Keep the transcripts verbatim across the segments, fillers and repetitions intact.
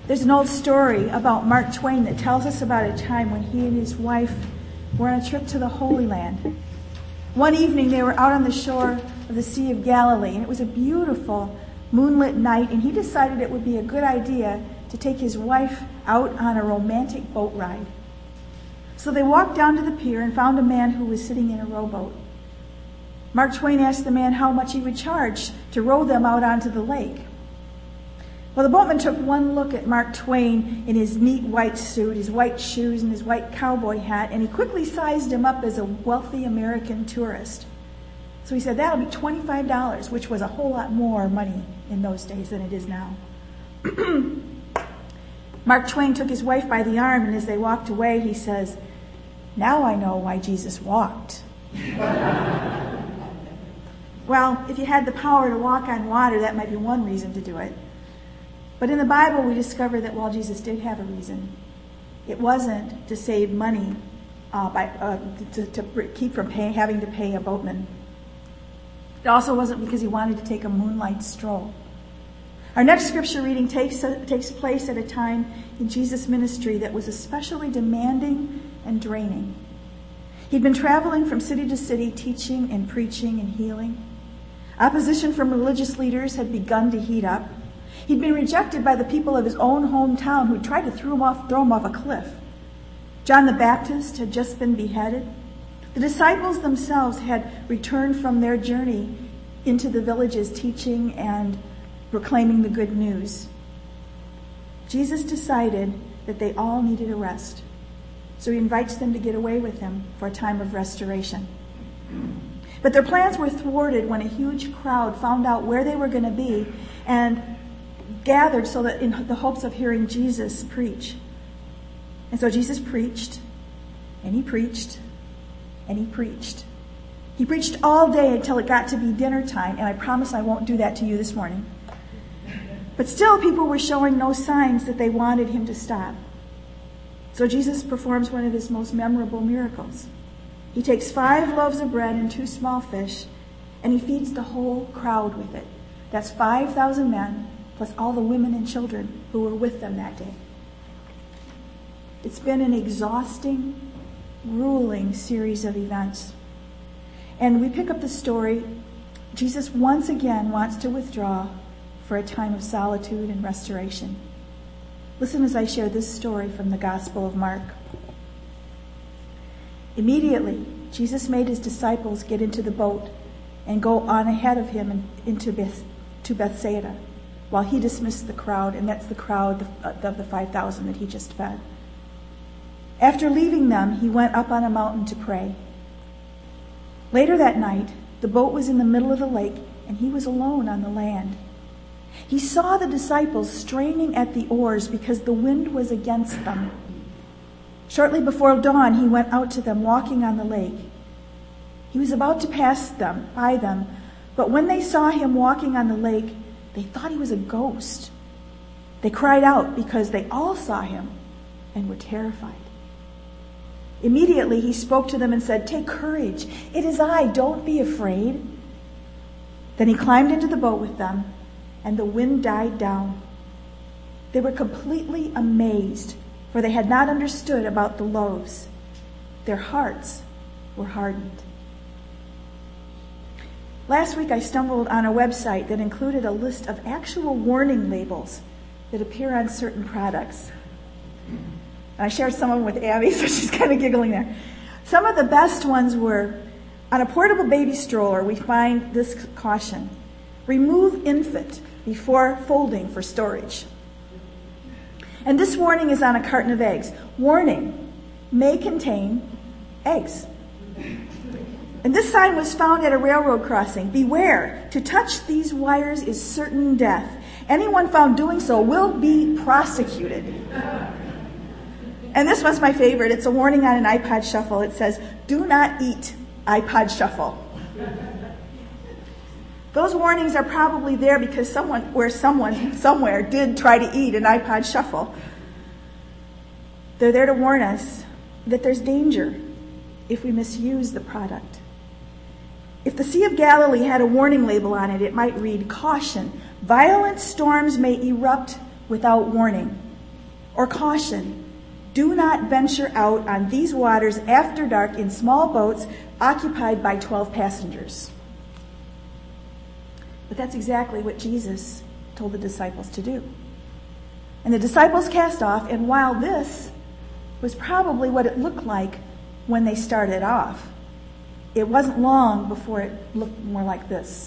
There's an old story about Mark Twain that tells us about a time when he and his wife were on a trip to the Holy Land. One evening they were out on the shore of the Sea of Galilee, and it was a beautiful moonlit night, and he decided it would be a good idea to take his wife out on a romantic boat ride. So they walked down to the pier and found a man who was sitting in a rowboat. Mark Twain asked the man how much he would charge to row them out onto the lake. Well, the boatman took one look at Mark Twain in his neat white suit, his white shoes, and his white cowboy hat, and he quickly sized him up as a wealthy American tourist. So he said, that'll be twenty-five dollars, which was a whole lot more money in those days than it is now. Mark Twain took his wife by the arm, and as they walked away, he says, now I know why Jesus walked. Well, if you had the power to walk on water, that might be one reason to do it. But in the Bible, we discover that while Jesus did have a reason, it wasn't to save money uh, by uh, to, to keep from pay, having to pay a boatman. It also wasn't because he wanted to take a moonlight stroll. Our next scripture reading takes uh, takes place at a time in Jesus' ministry that was especially demanding and draining. He'd been traveling from city to city, teaching and preaching and healing. Opposition from religious leaders had begun to heat up. He'd been rejected by the people of his own hometown who tried to throw him off, throw him off a cliff. John the Baptist had just been beheaded. The disciples themselves had returned from their journey into the villages teaching and proclaiming the good news. Jesus decided that they all needed a rest. So he invites them to get away with him for a time of restoration. But their plans were thwarted when a huge crowd found out where they were going to be and gathered so that in the hopes of hearing Jesus preach. And so Jesus preached, and he preached, and he preached. He preached all day until it got to be dinner time, and I promise I won't do that to you this morning. But still, people were showing no signs that they wanted him to stop. So Jesus performs one of his most memorable miracles. He takes five loaves of bread and two small fish, and he feeds the whole crowd with it. That's five thousand men, plus all the women and children who were with them that day. It's been an exhausting, grueling series of events. And we pick up the story. Jesus once again wants to withdraw for a time of solitude and restoration. Listen as I share this story from the Gospel of Mark. Immediately, Jesus made his disciples get into the boat and go on ahead of him into Beth, to Bethsaida, while he dismissed the crowd, and that's the crowd of the five thousand that he just fed. After leaving them, he went up on a mountain to pray. Later that night, the boat was in the middle of the lake, and he was alone on the land. He saw the disciples straining at the oars because the wind was against them. Shortly before dawn, he went out to them walking on the lake. He was about to pass them, by them, but when they saw him walking on the lake, they thought he was a ghost. They cried out because they all saw him and were terrified. Immediately he spoke to them and said, "Take courage. It is I. Don't be afraid." Then he climbed into the boat with them, and the wind died down. They were completely amazed, for they had not understood about the loaves. Their hearts were hardened. Last week I stumbled on a website that included a list of actual warning labels that appear on certain products. And I shared some of them with Abby, so she's kind of giggling there. Some of the best ones were, on a portable baby stroller, we find this caution: remove infant before folding for storage. And this warning is on a carton of eggs. Warning, may contain eggs. And this sign was found at a railroad crossing. Beware, to touch these wires is certain death. Anyone found doing so will be prosecuted. And this one's my favorite. It's a warning on an iPod Shuffle. It says, do not eat iPod Shuffle. Those warnings are probably there because someone, where someone, somewhere did try to eat an iPod Shuffle. They're there to warn us that there's danger if we misuse the product. If the Sea of Galilee had a warning label on it, it might read, "Caution, violent storms may erupt without warning. Or caution, do not venture out on these waters after dark in small boats occupied by twelve passengers. But that's exactly what Jesus told the disciples to do. And the disciples cast off, and while this was probably what it looked like when they started off, it wasn't long before it looked more like this.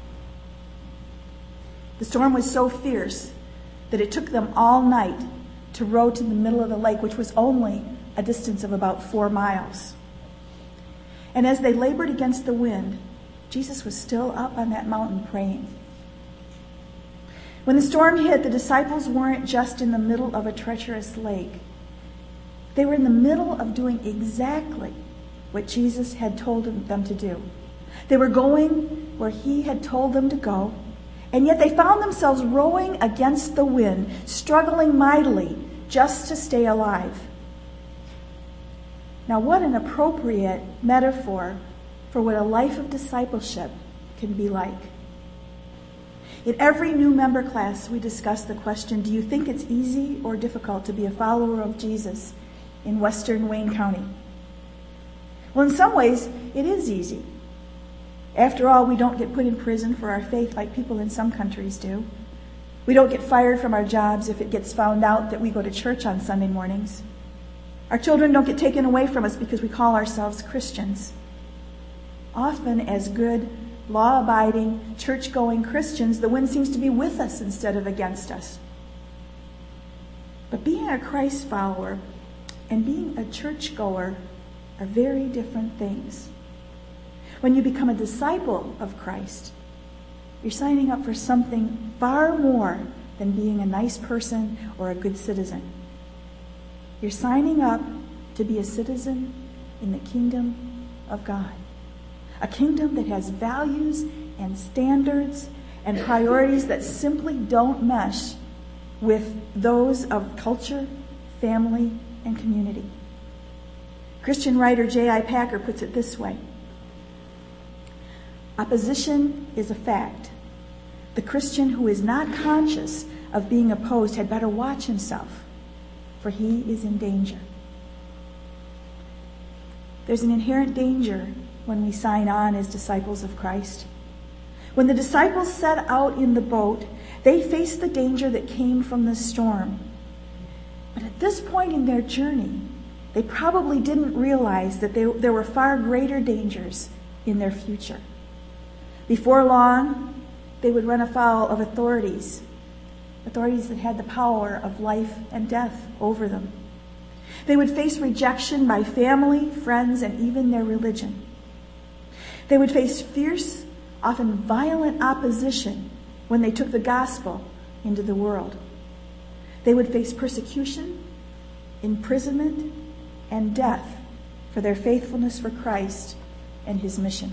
The storm was so fierce that it took them all night to row to the middle of the lake, which was only a distance of about four miles. And as they labored against the wind, Jesus was still up on that mountain praying. When the storm hit, the disciples weren't just in the middle of a treacherous lake. They were in the middle of doing exactly what Jesus had told them to do. They were going where he had told them to go, and yet they found themselves rowing against the wind, struggling mightily just to stay alive. Now, what an appropriate metaphor for what a life of discipleship can be like. In every new member class, we discuss the question, do you think it's easy or difficult to be a follower of Jesus in western Wayne County? Well, in some ways, it is easy. After all, we don't get put in prison for our faith like people in some countries do. We don't get fired from our jobs if it gets found out that we go to church on Sunday mornings. Our children don't get taken away from us because we call ourselves Christians. Often, as good, law-abiding, church-going Christians, the wind seems to be with us instead of against us. But being a Christ follower and being a churchgoer are very different things. When you become a disciple of Christ, you're signing up for something far more than being a nice person or a good citizen. You're signing up to be a citizen in the kingdom of God. A kingdom that has values and standards and priorities that simply don't mesh with those of culture, family, and community. Christian writer J I Packer puts it this way: opposition is a fact. The Christian who is not conscious of being opposed had better watch himself, for he is in danger. There's an inherent danger when we sign on as disciples of Christ. When the disciples set out in the boat, they faced the danger that came from the storm. But at this point in their journey, they probably didn't realize that they, there were far greater dangers in their future. Before long, they would run afoul of authorities, authorities that had the power of life and death over them. They would face rejection by family, friends, and even their religion. They would face fierce, often violent opposition when they took the gospel into the world. They would face persecution, imprisonment, and death for their faithfulness for Christ and his mission.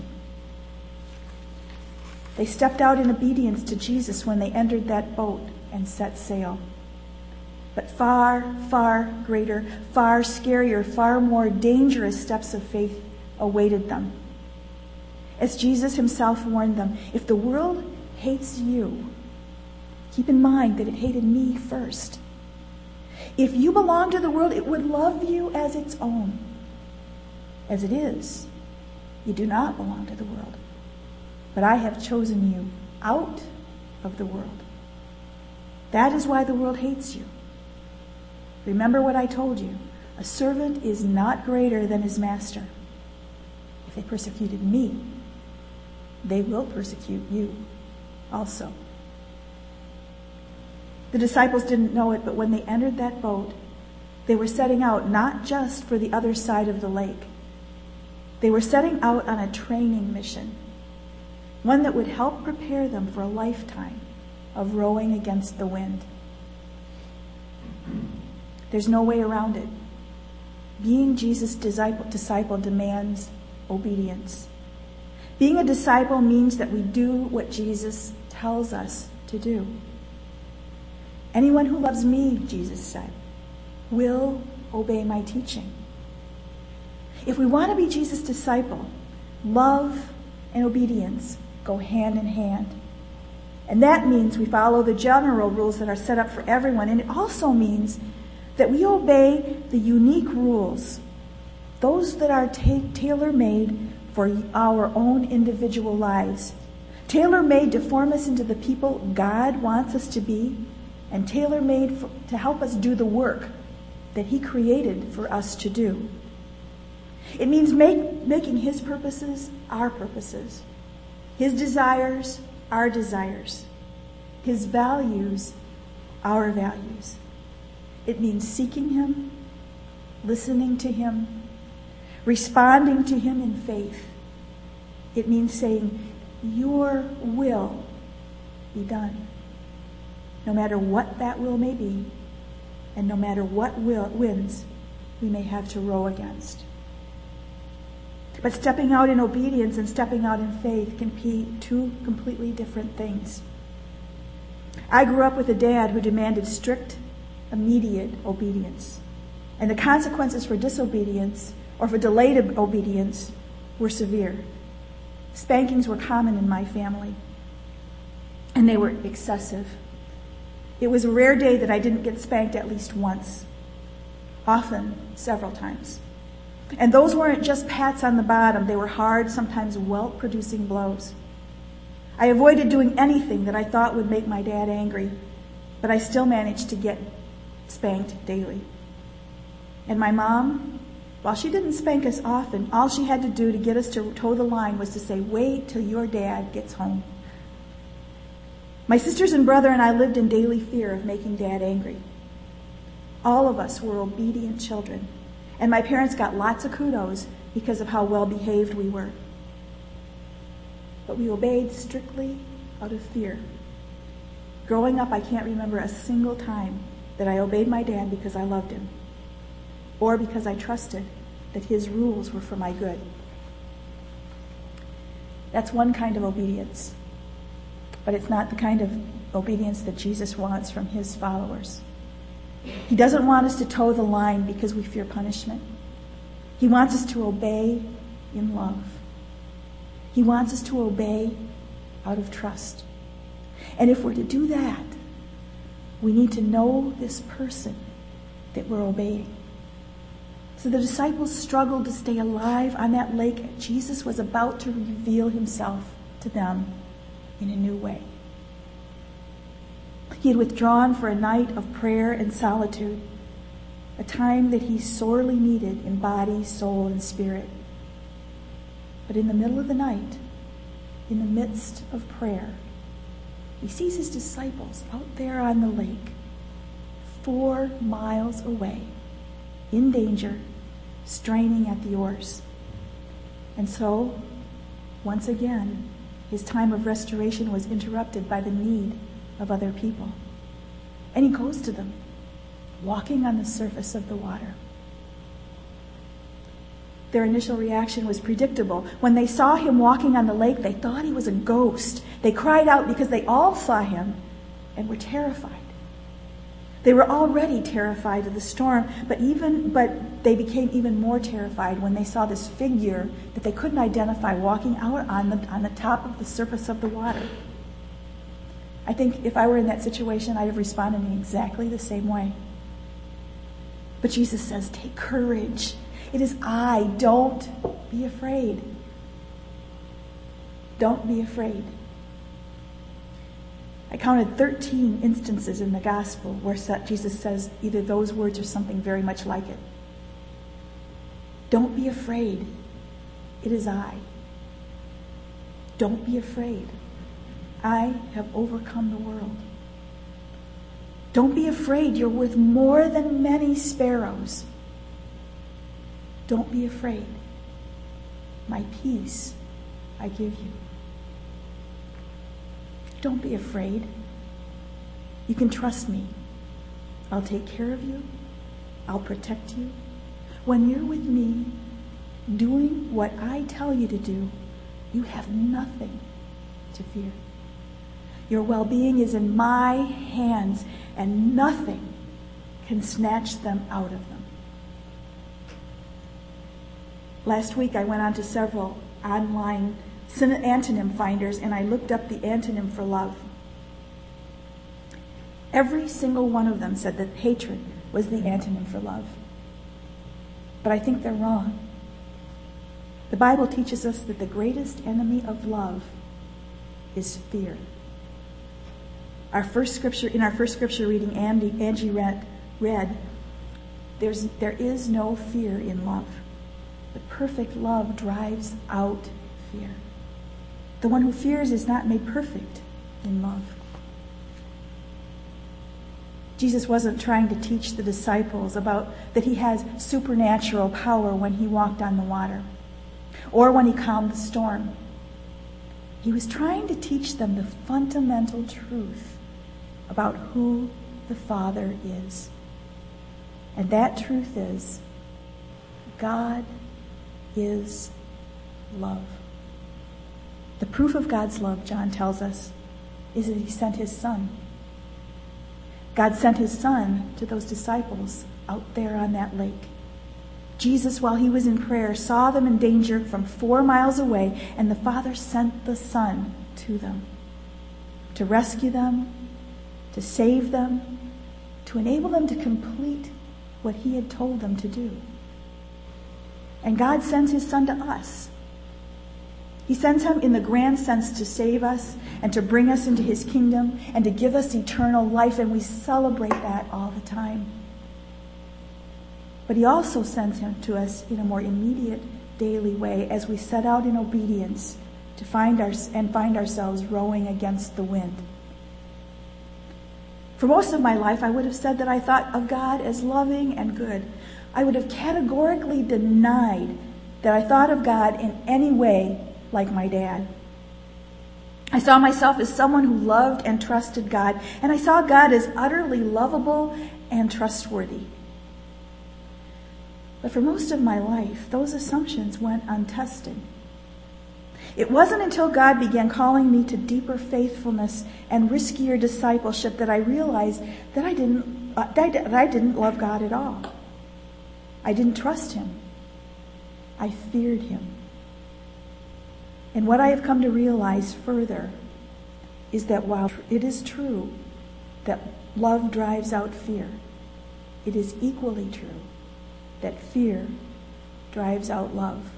They stepped out in obedience to Jesus when they entered that boat and set sail. But far, far greater, far scarier, far more dangerous steps of faith awaited them. As Jesus himself warned them, if the world hates you, keep in mind that it hated me first. If you belong to the world, it would love you as its own. As it is, you do not belong to the world, but I have chosen you out of the world. That is why the world hates you. Remember what I told you. A servant is not greater than his master. If they persecuted me, they will persecute you also. The disciples didn't know it, but when they entered that boat, they were setting out not just for the other side of the lake. They were setting out on a training mission, one that would help prepare them for a lifetime of rowing against the wind. There's no way around it. Being Jesus' disciple, disciple demands obedience. Being a disciple means that we do what Jesus tells us to do. Anyone who loves me, Jesus said, will obey my teaching. If we want to be Jesus' disciple, love and obedience go hand in hand. And that means we follow the general rules that are set up for everyone. And it also means that we obey the unique rules, those that are ta- tailor-made for our own individual lives, tailor-made to form us into the people God wants us to be, and tailor-made for, to help us do the work that He created for us to do. It means make, making His purposes our purposes, His desires our desires, His values our values. It means seeking Him, listening to Him, responding to Him in faith. It means saying, your will be done. No matter what that will may be, and no matter what will winds we may have to row against. But stepping out in obedience and stepping out in faith can be two completely different things. I grew up with a dad who demanded strict, immediate obedience. And the consequences for disobedience or for delayed obedience were severe. Spankings were common in my family, and they were excessive. It was a rare day that I didn't get spanked at least once, often several times. And those weren't just pats on the bottom. They were hard, sometimes welt-producing blows. I avoided doing anything that I thought would make my dad angry, but I still managed to get spanked daily. And my mom, while she didn't spank us often, all she had to do to get us to toe the line was to say, wait till your dad gets home. My sisters and brother and I lived in daily fear of making Dad angry. All of us were obedient children, and my parents got lots of kudos because of how well behaved we were. But we obeyed strictly out of fear. Growing up, I can't remember a single time that I obeyed my dad because I loved him, or because I trusted that his rules were for my good. That's one kind of obedience. But it's not the kind of obedience that Jesus wants from His followers. He doesn't want us to toe the line because we fear punishment. He wants us to obey in love. He wants us to obey out of trust. And if we're to do that, we need to know this person that we're obeying. So the disciples struggled to stay alive on that lake. Jesus was about to reveal Himself to them in a new way. He had withdrawn for a night of prayer and solitude, a time that he sorely needed in body, soul, and spirit. But in the middle of the night, in the midst of prayer, he sees his disciples out there on the lake, four miles away, in danger, straining at the oars. And so, once again, his time of restoration was interrupted by the need of other people. And he goes to them, walking on the surface of the water. Their initial reaction was predictable. When they saw him walking on the lake, they thought he was a ghost. They cried out because they all saw him and were terrified. They were already terrified of the storm, but even but they became even more terrified when they saw this figure that they couldn't identify walking out on the on the top of the surface of the water. I think if I were in that situation, I'd have responded in exactly the same way. But Jesus says, take courage. It is I. Don't be afraid. Don't be afraid. I counted thirteen instances in the gospel where Jesus says either those words or something very much like it. Don't be afraid. It is I. Don't be afraid. I have overcome the world. Don't be afraid. You're worth more than many sparrows. Don't be afraid. My peace I give you. Don't be afraid. You can trust me. I'll take care of you. I'll protect you. When you're with me, doing what I tell you to do, you have nothing to fear. Your well-being is in my hands, and nothing can snatch them out of them. Last week I went on to several online antonym finders, and I looked up the antonym for love. Every single one of them said that hatred was the antonym for love. But I think they're wrong. The Bible teaches us that the greatest enemy of love is fear. Our first scripture, in our first scripture reading, Andy, Angie read, read there's, there is no fear in love. The perfect love drives out fear. The one who fears is not made perfect in love. Jesus wasn't trying to teach the disciples about that he has supernatural power when he walked on the water or when he calmed the storm. He was trying to teach them the fundamental truth about who the Father is. And that truth is, God is love. The proof of God's love, John tells us, is that he sent his Son. God sent his Son to those disciples out there on that lake. Jesus, while he was in prayer, saw them in danger from four miles away, and the Father sent the Son to them to rescue them, to save them, to enable them to complete what he had told them to do. And God sends his Son to us. He sends him in the grand sense to save us and to bring us into his kingdom and to give us eternal life, and we celebrate that all the time. But he also sends him to us in a more immediate daily way as we set out in obedience to find our, and find ourselves rowing against the wind. For most of my life, I would have said that I thought of God as loving and good. I would have categorically denied that I thought of God in any way like my dad. I saw myself as someone who loved and trusted God, and I saw God as utterly lovable and trustworthy. But for most of my life, those assumptions went untested. It wasn't until God began calling me to deeper faithfulness and riskier discipleship that I realized that I didn't, uh, that I didn't love God at all. I didn't trust him. I feared him. And what I have come to realize further is that while it is true that love drives out fear, it is equally true that fear drives out love.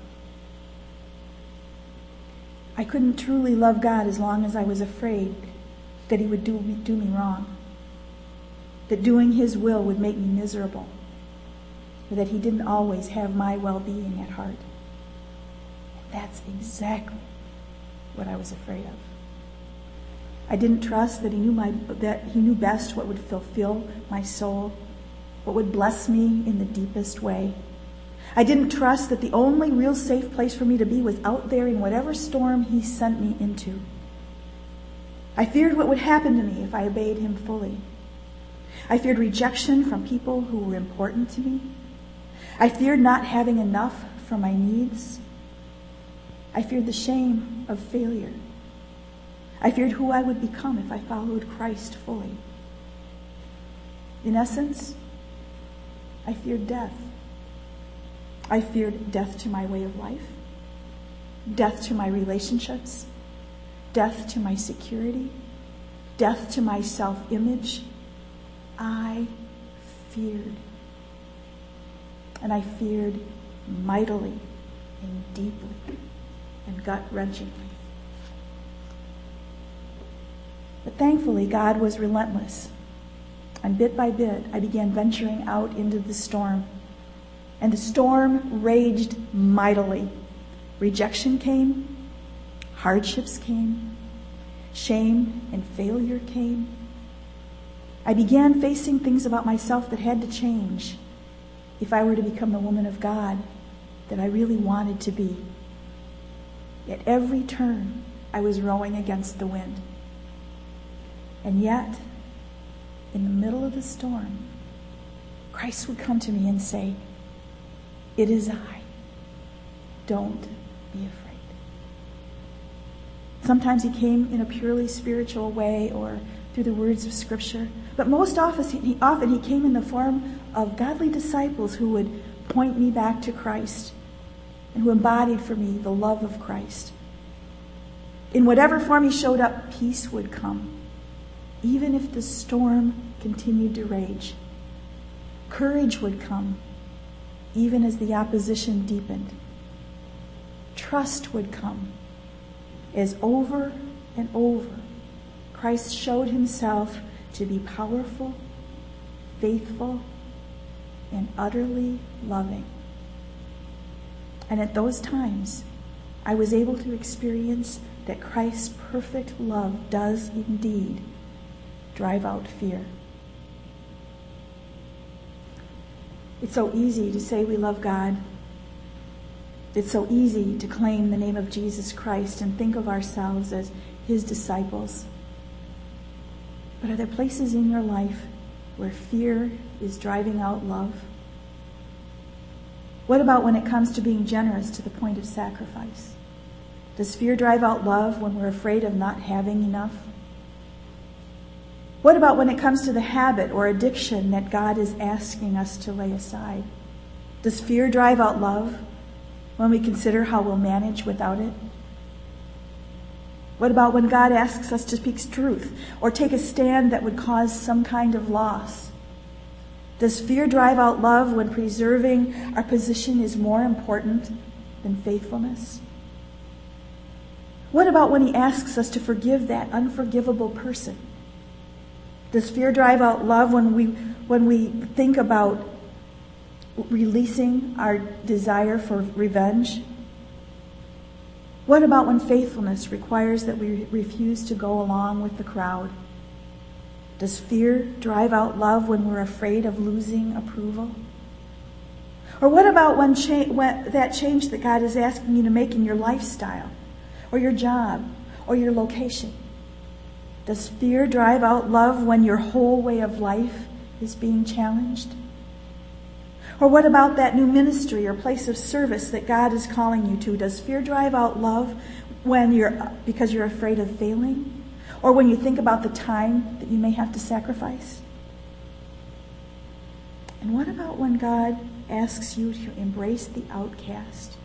I couldn't truly love God as long as I was afraid that he would do me, do me wrong, that doing his will would make me miserable, or that he didn't always have my well-being at heart. And that's exactly what I was afraid of. I didn't trust that he knew my that he knew best what would fulfill my soul, what would bless me in the deepest way. I didn't trust that the only real safe place for me to be was out there in whatever storm he sent me into. I feared what would happen to me if I obeyed him fully. I feared rejection from people who were important to me. I feared not having enough for my needs. I feared the shame of failure. I feared who I would become if I followed Christ fully. In essence, I feared death. I feared death to my way of life, death to my relationships, death to my security, death to my self-image. I feared. And I feared mightily and deeply and gut-wrenchingly. But thankfully, God was relentless. And bit by bit, I began venturing out into the storm. And the storm raged mightily. Rejection came. Hardships came. Shame and failure came. I began facing things about myself that had to change if I were to become the woman of God that I really wanted to be. At every turn, I was rowing against the wind. And yet, in the middle of the storm, Christ would come to me and say, "It is I. Don't be afraid." Sometimes he came in a purely spiritual way or through the words of Scripture. But most often he, often he came in the form of godly disciples who would point me back to Christ and who embodied for me the love of Christ. In whatever form he showed up, peace would come, even if the storm continued to rage. Courage would come, even as the opposition deepened. Trust would come, as over and over Christ showed himself to be powerful, faithful, and utterly loving. And at those times, I was able to experience that Christ's perfect love does indeed drive out fear. It's so easy to say we love God. It's so easy to claim the name of Jesus Christ and think of ourselves as his disciples. But are there places in your life where fear is driving out love? What about when it comes to being generous to the point of sacrifice? Does fear drive out love when we're afraid of not having enough? What about when it comes to the habit or addiction that God is asking us to lay aside? Does fear drive out love when we consider how we'll manage without it? What about when God asks us to speak truth or take a stand that would cause some kind of loss? Does fear drive out love when preserving our position is more important than faithfulness? What about when he asks us to forgive that unforgivable person? Does fear drive out love when we when we think about releasing our desire for revenge? What about when faithfulness requires that we refuse to go along with the crowd? Does fear drive out love when we're afraid of losing approval? Or what about when, cha- when that change that God is asking you to make in your lifestyle, or your job, or your location? Does fear drive out love when your whole way of life is being challenged? Or what about that new ministry or place of service that God is calling you to? Does fear drive out love when you're because you're afraid of failing? Or when you think about the time that you may have to sacrifice? And what about when God asks you to embrace the outcast,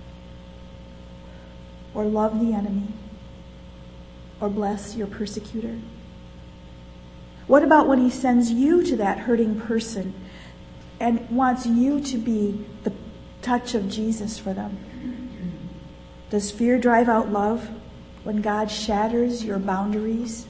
or love the enemy, or bless your persecutor? What about when he sends you to that hurting person and wants you to be the touch of Jesus for them? Does fear drive out love when God shatters your boundaries?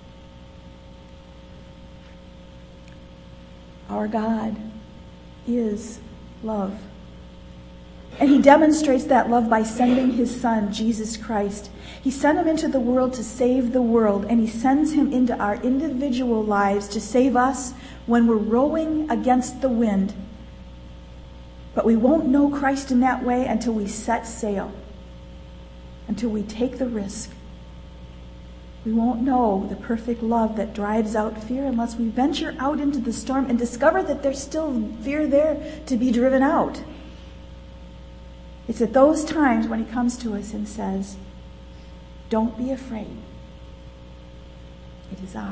Our God is love. And he demonstrates that love by sending his son, Jesus Christ. He sent him into the world to save the world, and he sends him into our individual lives to save us when we're rowing against the wind. But we won't know Christ in that way until we set sail, until we take the risk. We won't know the perfect love that drives out fear unless we venture out into the storm and discover that there's still fear there to be driven out. It's at those times when he comes to us and says, "Don't be afraid. It is I."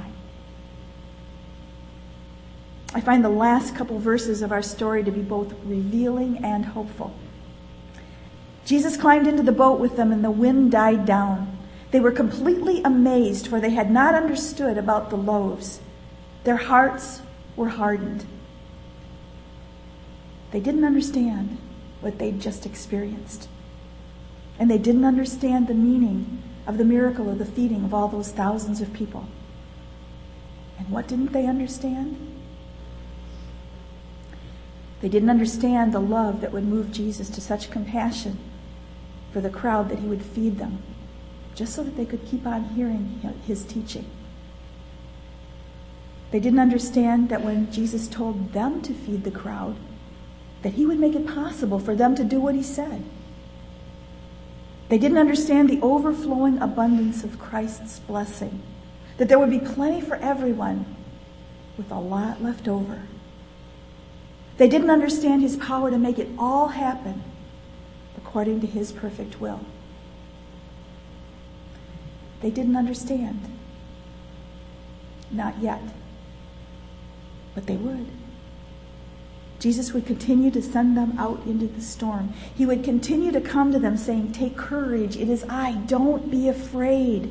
I find the last couple verses of our story to be both revealing and hopeful. Jesus climbed into the boat with them and the wind died down. They were completely amazed, for they had not understood about the loaves. Their hearts were hardened. They didn't understand what they'd just experienced. And they didn't understand the meaning of the miracle of the feeding of all those thousands of people. And what didn't they understand? They didn't understand the love that would move Jesus to such compassion for the crowd that he would feed them, just so that they could keep on hearing his teaching. They didn't understand that when Jesus told them to feed the crowd, that he would make it possible for them to do what he said. They didn't understand the overflowing abundance of Christ's blessing, that there would be plenty for everyone with a lot left over. They didn't understand his power to make it all happen according to his perfect will. They didn't understand. Not yet. But they would. Jesus would continue to send them out into the storm. He would continue to come to them saying, "Take courage, it is I, don't be afraid."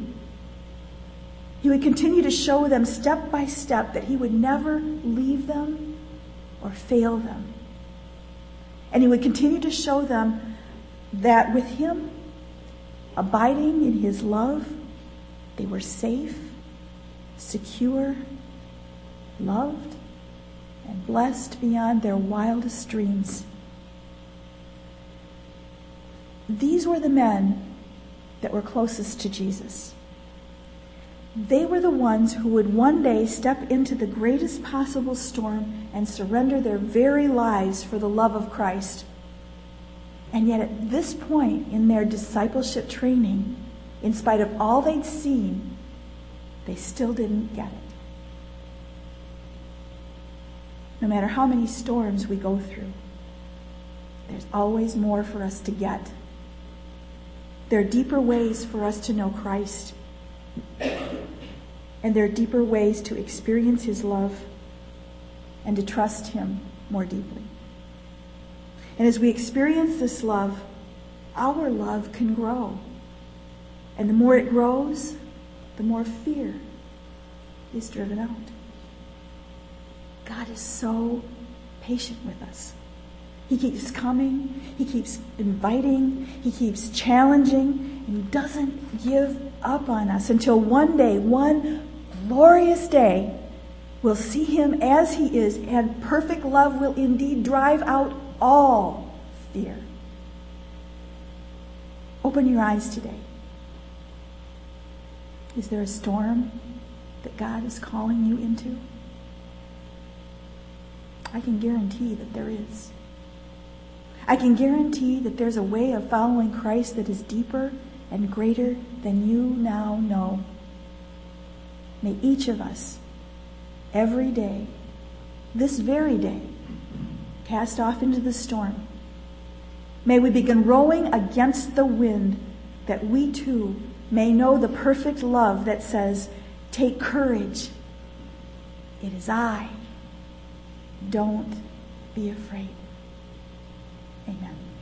He would continue to show them step by step that he would never leave them or fail them. And he would continue to show them that with him, abiding in his love, they were safe, secure, loved, and blessed beyond their wildest dreams. These were the men that were closest to Jesus. They were the ones who would one day step into the greatest possible storm and surrender their very lives for the love of Christ. And yet at this point in their discipleship training, in spite of all they'd seen, they still didn't get it. No matter how many storms we go through, there's always more for us to get. There are deeper ways for us to know Christ. And there are deeper ways to experience his love and to trust him more deeply. And as we experience this love, our love can grow. And the more it grows, the more fear is driven out. God is so patient with us. He keeps coming, he keeps inviting, he keeps challenging, and he doesn't give up on us until one day, one glorious day, we'll see him as he is, and perfect love will indeed drive out all fear. Open your eyes today. Is there a storm that God is calling you into? I can guarantee that there is. I can guarantee that there's a way of following Christ that is deeper and greater than you now know. May each of us, every day, this very day, cast off into the storm. May we begin rowing against the wind, that we too may know the perfect love that says, "Take courage. It is I. Don't be afraid." Amen.